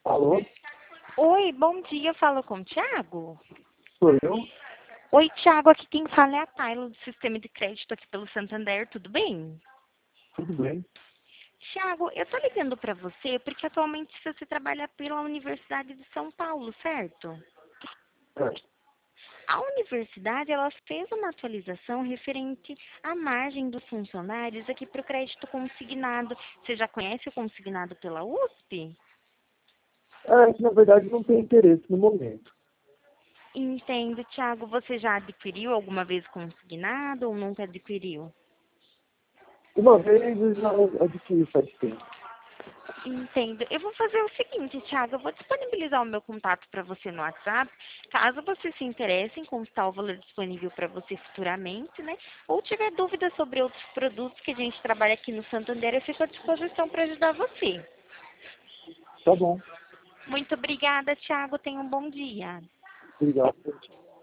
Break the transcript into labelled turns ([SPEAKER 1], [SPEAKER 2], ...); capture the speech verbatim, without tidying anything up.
[SPEAKER 1] Alô?
[SPEAKER 2] Oi, bom dia, eu falo com o Thiago.
[SPEAKER 1] Sou eu?
[SPEAKER 2] Oi, Thiago, aqui quem fala é a Tayla do Sistema de Crédito aqui pelo Santander, tudo bem?
[SPEAKER 1] Tudo bem?
[SPEAKER 2] Thiago, eu tô ligando para você porque atualmente você trabalha pela Universidade de São Paulo, certo?
[SPEAKER 1] É.
[SPEAKER 2] A universidade, ela fez uma atualização referente à margem dos funcionários aqui para o crédito consignado. Você já conhece o consignado pela U S P?
[SPEAKER 1] É, que na verdade não tem interesse no momento.
[SPEAKER 2] Entendo, Thiago. Você já adquiriu alguma vez consignado ou nunca adquiriu?
[SPEAKER 1] Uma vez eu já adquiri faz tempo.
[SPEAKER 2] Entendo. Eu vou fazer o seguinte, Thiago, eu vou disponibilizar o meu contato para você no WhatsApp, caso você se interesse em consultar o valor disponível para você futuramente, né? Ou tiver dúvidas sobre outros produtos que a gente trabalha aqui no Santander, eu fico à disposição para ajudar você.
[SPEAKER 1] Tá bom.
[SPEAKER 2] Muito obrigada, Thiago. Tenha um bom dia.
[SPEAKER 1] Obrigado.